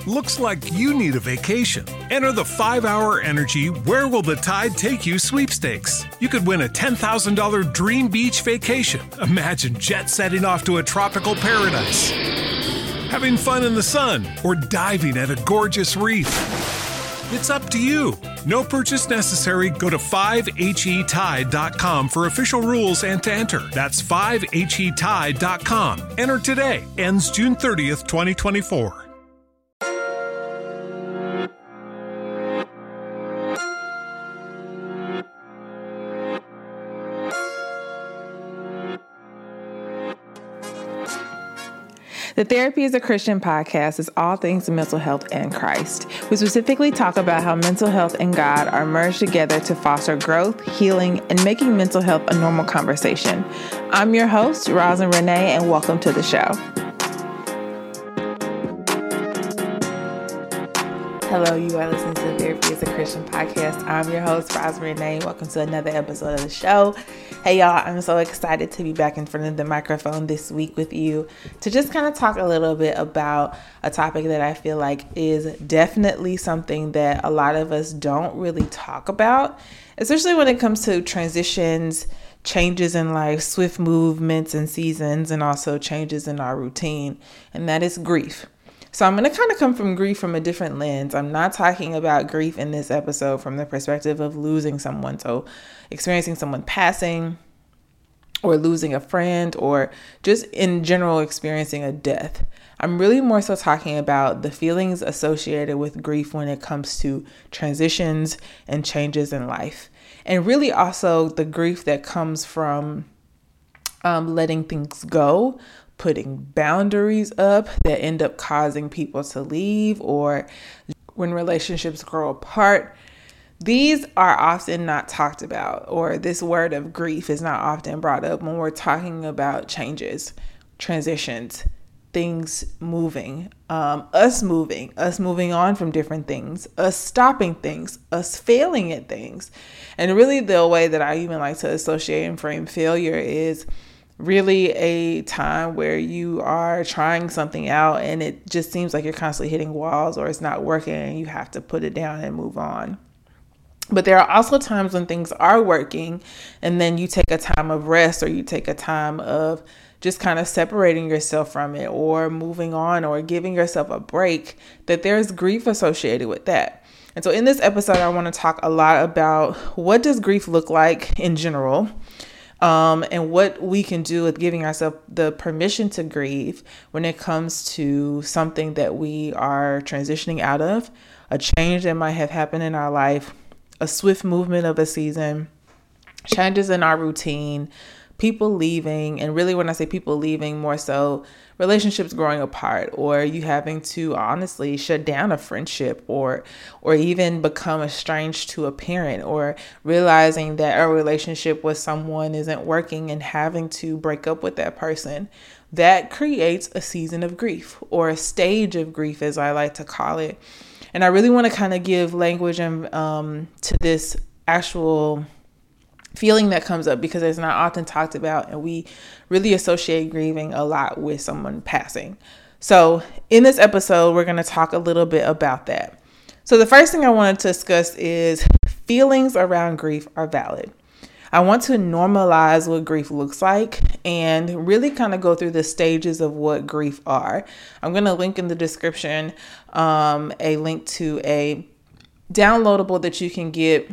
Looks like you need a vacation. Enter the 5-Hour Energy Where Will the Tide Take You sweepstakes. You could win a $10,000 dream beach vacation. Imagine jet setting off to a tropical paradise, having fun in the sun, or diving at a gorgeous reef. It's up to you. No purchase necessary. Go to 5HETide.com for official rules and to enter. That's 5HETide.com. Enter today. Ends June 30th, 2024. The Therapy is a Christian podcast is all things mental health and Christ. We specifically talk about how mental health and God are merged together to foster growth, healing, and making mental health a normal conversation. I'm your host, Rosin Renee, and welcome to the show. Hello, you are listening to the Therapy is a Christian podcast. I'm your host, Rosin Renee. Welcome to another episode of the show. Hey y'all, I'm so excited to be back in front of the microphone this week with you to just kind of talk a little bit about a topic that I feel like is definitely something that a lot of us don't really talk about, especially when it comes to transitions, changes in life, swift movements and seasons, and also changes in our routine, and that is grief. So I'm going to kind of come from grief from a different lens. I'm not talking about grief in this episode from the perspective of losing someone. So experiencing someone passing or losing a friend or just in general experiencing a death. I'm really more so talking about the feelings associated with grief when it comes to transitions and changes in life. And really also the grief that comes from letting things go, putting boundaries up that end up causing people to leave, or when relationships grow apart. These are often not talked about, or this word of grief is not often brought up when we're talking about changes, transitions, things moving, us moving on from different things, us stopping things, us failing at things. And really the way that I even like to associate and frame failure is really a time where you are trying something out and it just seems like you're constantly hitting walls or it's not working and you have to put it down and move on. But there are also times when things are working and then you take a time of rest or you take a time of just kind of separating yourself from it or moving on or giving yourself a break, that there's grief associated with that. And so in this episode, I want to talk a lot about what does grief look like in general, and what we can do with giving ourselves the permission to grieve when it comes to something that we are transitioning out of, a change that might have happened in our life, a swift movement of a season, changes in our routine, people leaving. And really when I say people leaving, more so relationships growing apart, or you having to honestly shut down a friendship or even become estranged to a parent, or realizing that a relationship with someone isn't working and having to break up with that person. That creates a season of grief, or a stage of grief, as I like to call it. And I really want to kind of give language and to this actual feeling that comes up, because it's not often talked about and we really associate grieving a lot with someone passing. So in this episode, we're going to talk a little bit about that. So the first thing I want to discuss is feelings around grief are valid. I want to normalize what grief looks like and really kind of go through the stages of what grief are. I'm going to link in the description a link to a downloadable that you can get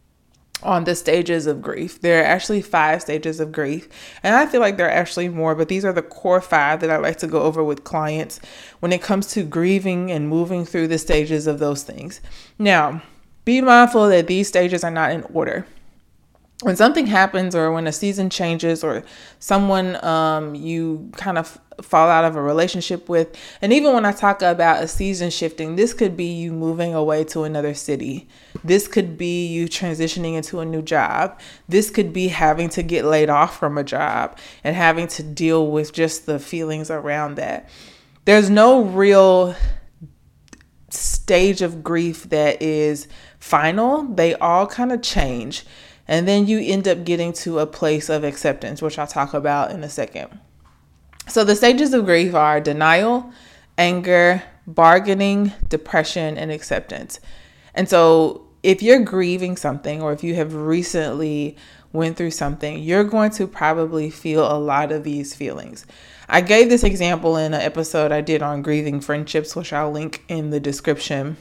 on the stages of grief. There are actually 5 stages of grief, and I feel like there are actually more, but these are the core 5 that I like to go over with clients when it comes to grieving and moving through the stages of those things. Now, be mindful that these stages are not in order. When something happens, or when a season changes, or someone you kind of fall out of a relationship with, and even when I talk about a season shifting, this could be you moving away to another city. This could be you transitioning into a new job. This could be having to get laid off from a job and having to deal with just the feelings around that. There's no real stage of grief that is final. They all kind of change. And then you end up getting to a place of acceptance, which I'll talk about in a second. So the stages of grief are denial, anger, bargaining, depression, and acceptance. And so if you're grieving something, or if you have recently went through something, you're going to probably feel a lot of these feelings. I gave this example in an episode I did on grieving friendships, which I'll link in the description.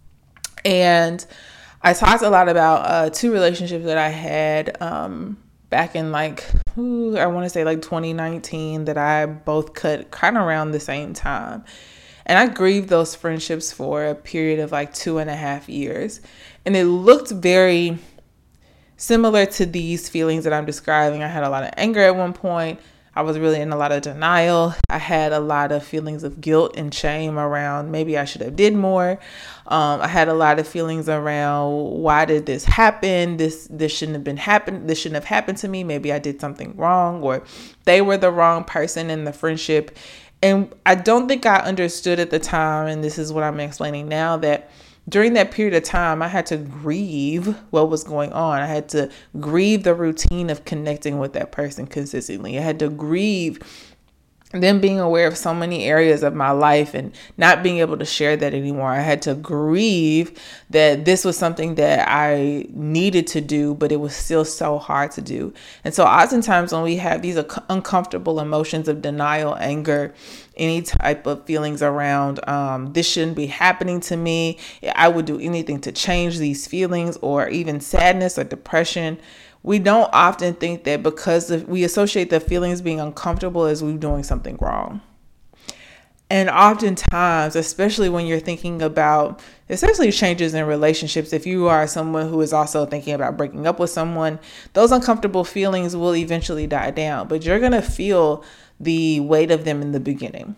And I talked a lot about 2 relationships that I had back in I want to say 2019, that I both cut kind of around the same time. And I grieved those friendships for a period of 2.5 years. And it looked very similar to these feelings that I'm describing. I had a lot of anger at one point. I was really in a lot of denial. I had a lot of feelings of guilt and shame around maybe I should have did more. I had a lot of feelings around, why did this happen? This shouldn't have been happen. This shouldn't have happened to me. Maybe I did something wrong, or they were the wrong person in the friendship. And I don't think I understood at the time, and this is what I'm explaining now, that during that period of time, I had to grieve what was going on. I had to grieve the routine of connecting with that person consistently. I had to grieve them being aware of so many areas of my life and not being able to share that anymore. I had to grieve that this was something that I needed to do, but it was still so hard to do. And so oftentimes when we have these uncomfortable emotions of denial, anger, any type of feelings around this shouldn't be happening to me, I would do anything to change these feelings, or even sadness or depression, we don't often think that because we associate the feelings being uncomfortable as we're doing something wrong. And oftentimes, especially when you're thinking about, especially changes in relationships, if you are someone who is also thinking about breaking up with someone, those uncomfortable feelings will eventually die down, but you're going to feel the weight of them in the beginning.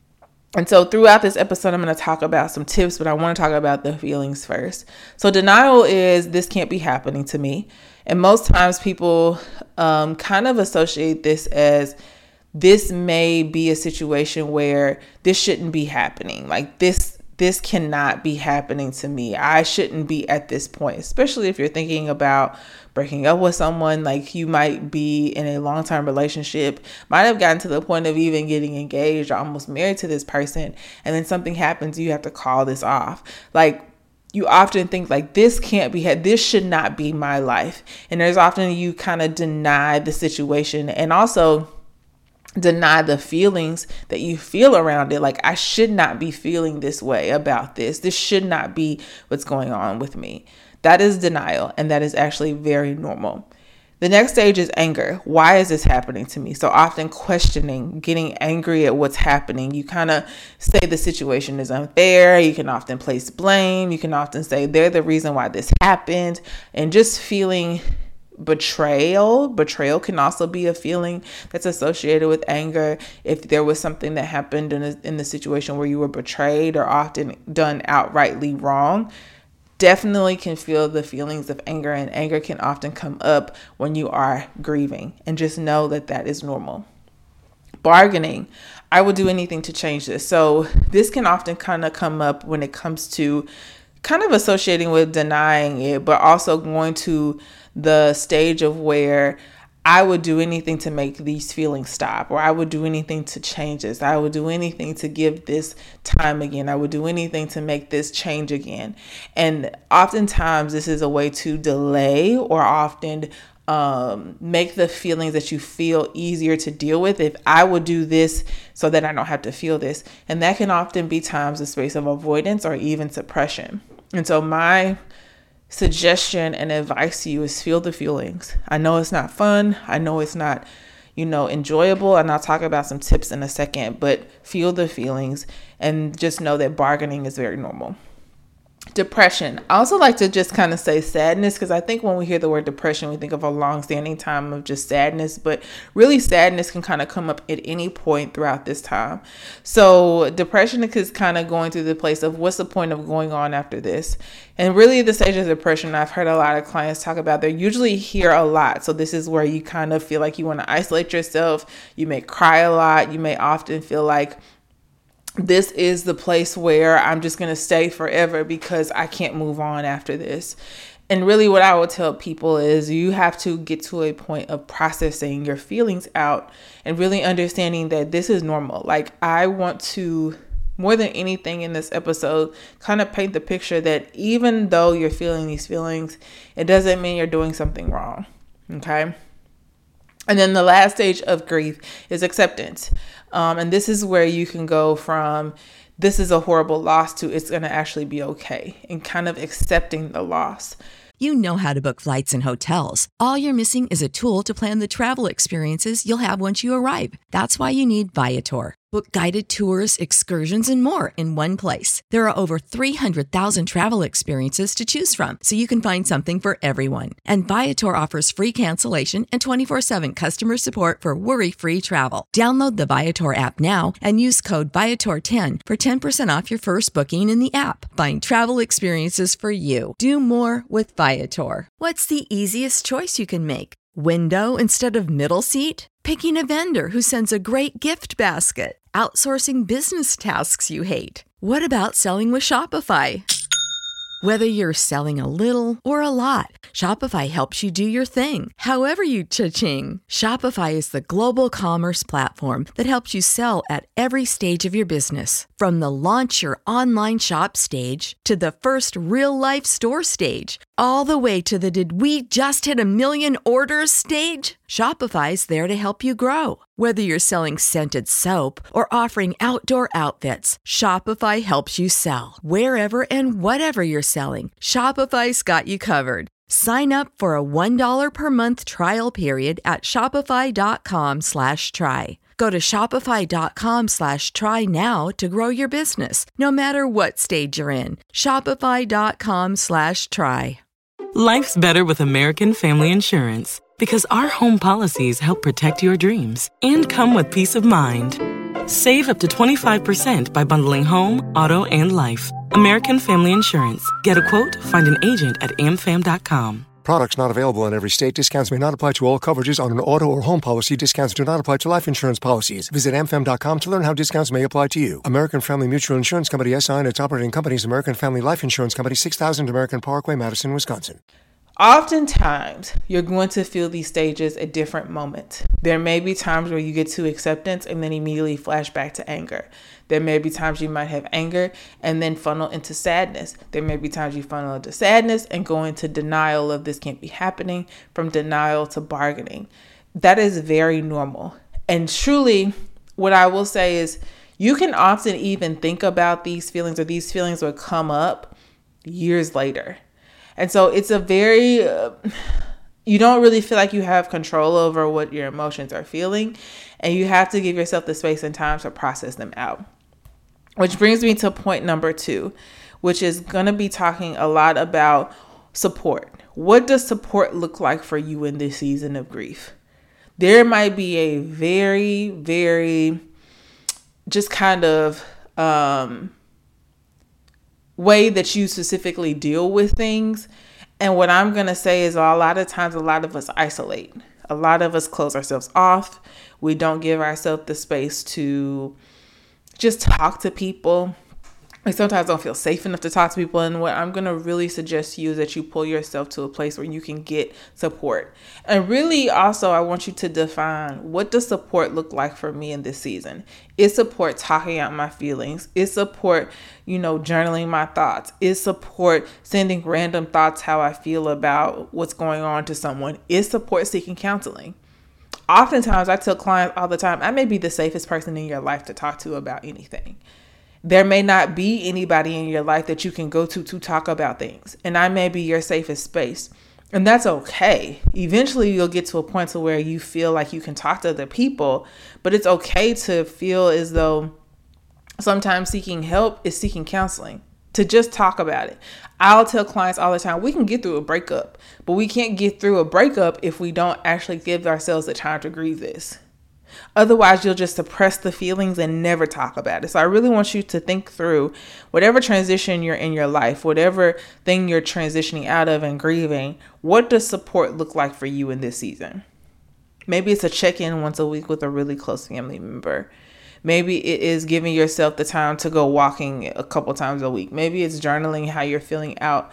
And so throughout this episode, I'm going to talk about some tips, but I want to talk about the feelings first. So denial is, this can't be happening to me. And most times people kind of associate this as, this may be a situation where this shouldn't be happening. Like this cannot be happening to me. I shouldn't be at this point, especially if you're thinking about breaking up with someone. Like you might be in a long-term relationship, might have gotten to the point of even getting engaged or almost married to this person. And then something happens, you have to call this off. Like you often think like, this can't be, this should not be my life. And there's often you kind of deny the situation and also deny the feelings that you feel around it. Like, I should not be feeling this way about this. This should not be what's going on with me. That is denial. And that is actually very normal. The next stage is anger. Why is this happening to me? So often questioning, getting angry at what's happening. You kind of say the situation is unfair. You can often place blame. You can often say they're the reason why this happened, and just feeling betrayal. Betrayal can also be a feeling that's associated with anger. If there was something that happened in the situation where you were betrayed or often done outrightly wrong, definitely can feel the feelings of anger, and anger can often come up when you are grieving, and just know that that is normal. Bargaining. I would do anything to change this. So this can often kind of come up when it comes to kind of associating with denying it, but also going to the stage of where I would do anything to make these feelings stop, or I would do anything to change this. I would do anything to give this time again. I would do anything to make this change again. And oftentimes this is a way to delay or often make the feelings that you feel easier to deal with. If I would do this so that I don't have to feel this. And that can often be times a space of avoidance or even suppression. And so my suggestion and advice to you is feel the feelings. I know it's not fun. I know it's not, enjoyable. And I'll talk about some tips in a second, but feel the feelings and just know that bargaining is very normal. Depression. I also like to just kind of say sadness, because I think when we hear the word depression, we think of a long-standing time of just sadness, but really sadness can kind of come up at any point throughout this time. So depression is kind of going through the place of what's the point of going on after this? And really the stage of depression, I've heard a lot of clients talk about, they're usually here a lot. So this is where you kind of feel like you want to isolate yourself. You may cry a lot. You may often feel like this is the place where I'm just going to stay forever because I can't move on after this. And really what I would tell people is you have to get to a point of processing your feelings out and really understanding that this is normal. Like, I want to more than anything in this episode, kind of paint the picture that even though you're feeling these feelings, it doesn't mean you're doing something wrong. Okay. And then the last stage of grief is acceptance. And this is where you can go from this is a horrible loss to it's going to actually be okay, and kind of accepting the loss. You know how to book flights and hotels. All you're missing is a tool to plan the travel experiences you'll have once you arrive. That's why you need Viator. Book guided tours, excursions, and more in one place. There are over 300,000 travel experiences to choose from, so you can find something for everyone. And Viator offers free cancellation and 24/7 customer support for worry-free travel. Download the Viator app now and use code Viator10 for 10% off your first booking in the app. Find travel experiences for you. Do more with Viator. What's the easiest choice you can make? Window instead of middle seat? Picking a vendor who sends a great gift basket? Outsourcing business tasks you hate? What about selling with Shopify? Whether you're selling a little or a lot, Shopify helps you do your thing, however you cha-ching. Shopify is the global commerce platform that helps you sell at every stage of your business. From the launch your online shop stage to the first real-life store stage, all the way to the did we just hit 1 million orders stage? Shopify's there to help you grow. Whether you're selling scented soap or offering outdoor outfits, Shopify helps you sell. Wherever and whatever you're selling, Shopify's got you covered. Sign up for a $1 per month trial period at shopify.com/try. Go to shopify.com/try now to grow your business, no matter what stage you're in. Shopify.com/try. Life's better with American Family Insurance because our home policies help protect your dreams and come with peace of mind. Save up to 25% by bundling home, auto, and life. American Family Insurance. Get a quote, find an agent at amfam.com. Products not available in every state. Discounts may not apply to all coverages on an auto or home policy. Discounts do not apply to life insurance policies. Visit amfam.com to learn how discounts may apply to you. American Family Mutual Insurance Company, SI, and its operating companies, American Family Life Insurance Company, 6000 American Parkway, Madison, Wisconsin. Oftentimes, you're going to feel these stages at different moments. There may be times where you get to acceptance and then immediately flash back to anger. There may be times you might have anger and then funnel into sadness. There may be times you funnel into sadness and go into denial of this can't be happening, from denial to bargaining. That is very normal. And truly, what I will say is you can often even think about these feelings, or these feelings will come up years later. And so it's a very, you don't really feel like you have control over what your emotions are feeling, and you have to give yourself the space and time to process them out. Which brings me to point number 2, which is going to be talking a lot about support. What does support look like for you in this season of grief? There might be a very, very just kind of way that you specifically deal with things. And what I'm going to say is a lot of times, a lot of us isolate. A lot of us close ourselves off. We don't give ourselves the space to just talk to people. We sometimes don't feel safe enough to talk to people. And what I'm going to really suggest to you is that you pull yourself to a place where you can get support. And really also, I want you to define, what does support look like for me in this season? Is support talking out my feelings? Is support, journaling my thoughts? Is support sending random thoughts how I feel about what's going on to someone? Is support seeking counseling? Oftentimes, I tell clients all the time, I may be the safest person in your life to talk to about anything. There may not be anybody in your life that you can go to talk about things. And I may be your safest space. And that's okay. Eventually, you'll get to a point to where you feel like you can talk to other people. But it's okay to feel as though sometimes seeking help is seeking counseling, to just talk about it. I'll tell clients all the time, we can get through a breakup, but we can't get through a breakup if we don't actually give ourselves the time to grieve this. Otherwise, you'll just suppress the feelings and never talk about it. So I really want you to think through whatever transition you're in your life, whatever thing you're transitioning out of and grieving, what does support look like for you in this season? Maybe it's a check-in once a week with a really close family member. Maybe it is giving yourself the time to go walking a couple times a week. Maybe it's journaling how you're feeling out,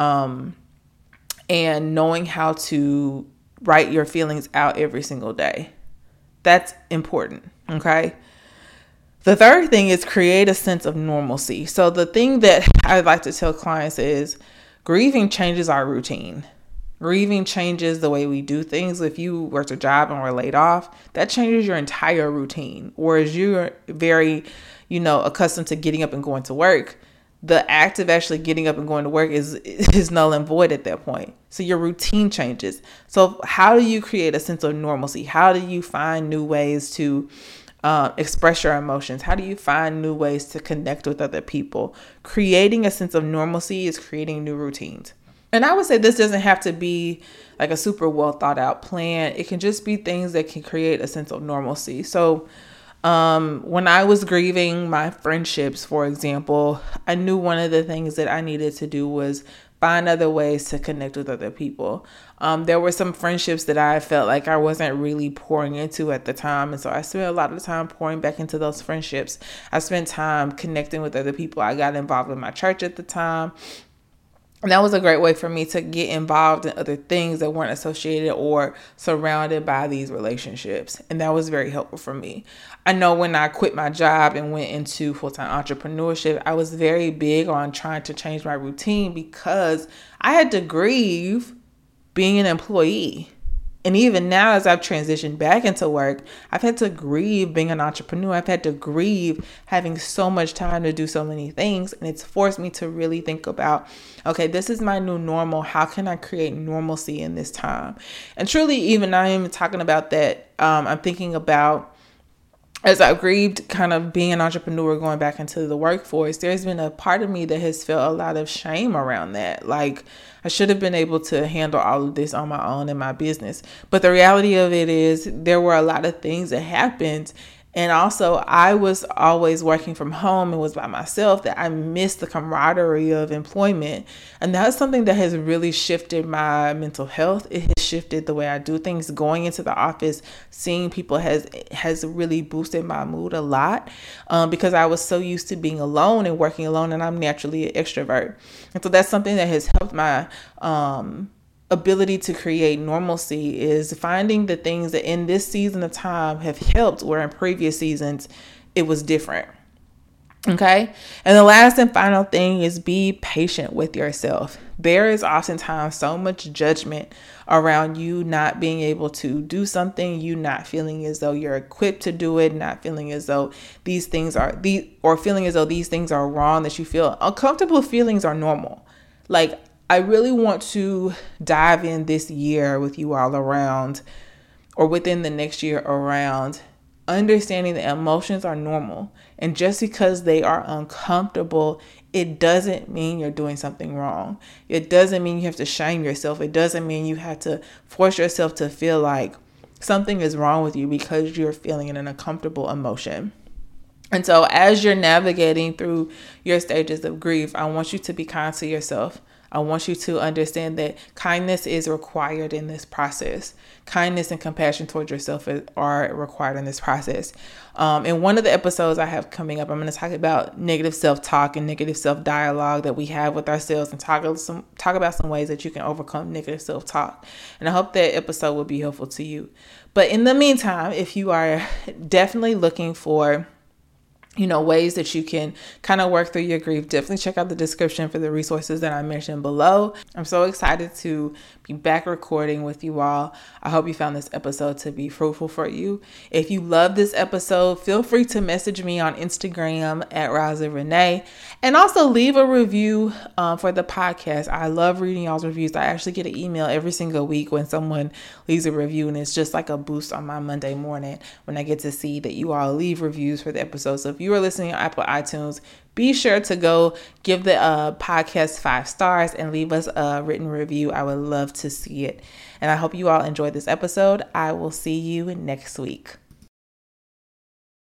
and knowing how to write your feelings out every single day. That's important, okay? The third thing is create a sense of normalcy. So the thing that I like to tell clients is grieving changes our routine. Grieving changes the way we do things. If you worked a job and were laid off, that changes your entire routine. Whereas you're very, accustomed to getting up and going to work, the act of actually getting up and going to work is null and void at that point. So your routine changes. So how do you create a sense of normalcy? How do you find new ways to express your emotions? How do you find new ways to connect with other people? Creating a sense of normalcy is creating new routines. And I would say this doesn't have to be like a super well thought out plan. It can just be things that can create a sense of normalcy. So when I was grieving my friendships, for example, I knew one of the things that I needed to do was find other ways to connect with other people. There were some friendships that I felt like I wasn't really pouring into at the time. And so I spent a lot of time pouring back into those friendships. I spent time connecting with other people. I got involved in my church at the time. And that was a great way for me to get involved in other things that weren't associated or surrounded by these relationships. And that was very helpful for me. I know when I quit my job and went into full-time entrepreneurship, I was very big on trying to change my routine because I had to grieve being an employee. And even now, as I've transitioned back into work, I've had to grieve being an entrepreneur. I've had to grieve having so much time to do so many things. And it's forced me to really think about, okay, this is my new normal. How can I create normalcy in this time? And truly, even I am talking about that. I'm thinking about, as I've grieved kind of being an entrepreneur, going back into the workforce, there's been a part of me that has felt a lot of shame around that. Like, I should have been able to handle all of this on my own in my business. But the reality of it is there were a lot of things that happened. And also, I was always working from home and was by myself, that I missed the camaraderie of employment. And that's something that has really shifted my mental health. It has shifted the way I do things. Going into the office, seeing people has really boosted my mood a lot, because I was so used to being alone and working alone, and I'm naturally an extrovert. And so that's something that has helped my ability to create normalcy, is finding the things that in this season of time have helped, where in previous seasons it was different. Okay. And the last and final thing is be patient with yourself. There is oftentimes so much judgment around you not being able to do something, you not feeling as though you're equipped to do it, not feeling as though these things are feeling as though these things are wrong, that you feel uncomfortable feelings are normal. Like, I really want to dive in this year with you all around, or within the next year, around understanding that emotions are normal. And just because they are uncomfortable, it doesn't mean you're doing something wrong. It doesn't mean you have to shame yourself. It doesn't mean you have to force yourself to feel like something is wrong with you because you're feeling an uncomfortable emotion. And so as you're navigating through your stages of grief, I want you to be kind to yourself. I want you to understand that kindness is required in this process. Kindness and compassion towards yourself are required in this process. In one of the episodes I have coming up, I'm going to talk about negative self-talk and negative self-dialogue that we have with ourselves, and talk about some ways that you can overcome negative self-talk. And I hope that episode will be helpful to you. But in the meantime, if you are definitely looking for ways that you can kind of work through your grief, definitely check out the description for the resources that I mentioned below. I'm so excited to be back recording with you all. I hope you found this episode to be fruitful for you. If you love this episode, feel free to message me on Instagram at Raza Renee, and also leave a review for the podcast. I love reading y'all's reviews. I actually get an email every single week when someone leaves a review, and it's just like a boost on my Monday morning when I get to see that you all leave reviews for the episode. So if you are listening on Apple iTunes, be sure to go give the podcast 5 stars and leave us a written review. I would love to see it. And I hope you all enjoyed this episode. I will see you next week.